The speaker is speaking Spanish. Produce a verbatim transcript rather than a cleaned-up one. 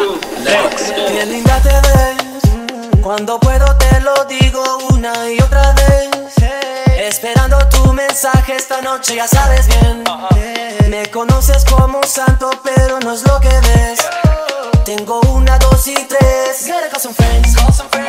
Lex. Qué linda te ves, cuando puedo te lo digo una y otra vez. Esperando tu mensaje esta noche, ya sabes bien. Me conoces como un santo, pero no es lo que ves. Tengo una, dos y tres. Gotta call some friends.